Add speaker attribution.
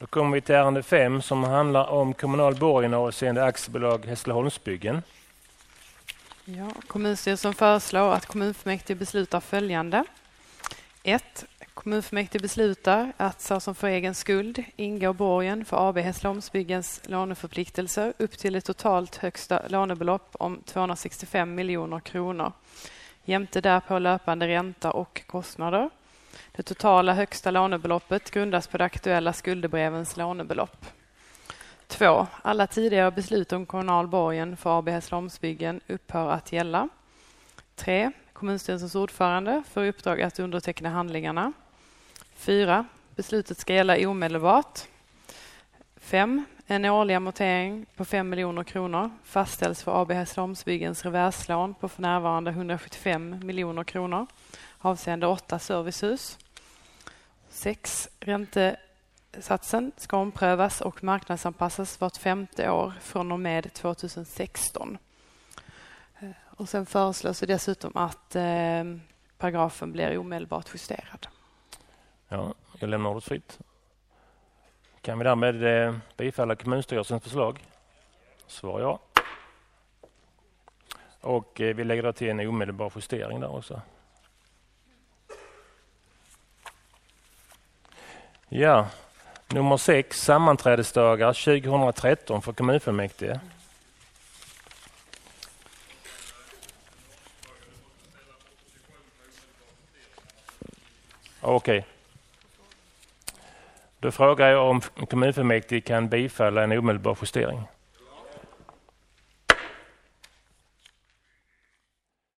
Speaker 1: Då kommer vi till ärende 5 som handlar om kommunal borgen avseende aktiebolag Hässleholmsbyggen.
Speaker 2: Ja, kommunstyrelsen föreslår att kommunfullmäktige beslutar följande. 1. Kommunfullmäktige beslutar att såsom för egen skuld ingår borgen för AB Hässleholmsbyggens låneförpliktelser upp till ett totalt högsta lånebelopp om 265 miljoner kronor. Jämte därpå löpande ränta och kostnader. Det totala högsta lånebeloppet grundas på de aktuella skuldebrevens lånebelopp. 2. Alla tidigare beslut om kommunal borgen för AB Hässleholmsbyggen upphör att gälla. 3. Kommunstyrelsens ordförande får uppdrag att underteckna handlingarna. 4. Beslutet ska gälla omedelbart. 5. En årlig amortering på 5 miljoner kronor fastställs för AB Hässleholmsbyggens reverslån på för närvarande 175 miljoner kronor avseende 8 servicehus. 6. Räntesatsen ska omprövas och marknadsanpassas vart 5:e år från och med 2016. Och sen föreslås det dessutom att paragrafen blir omedelbart justerad.
Speaker 1: Ja, jag lämnar ordet fritt. Kan vi därmed bifalla kommunstyrelsens förslag? Svar ja. Och vi lägger då till en omedelbar justering där också. Ja, nummer 6, sammanträdesdagar 2013 för kommunfullmäktige. Okej. Då frågar jag om kommunfullmäktige kan bifalla en omedelbar justering.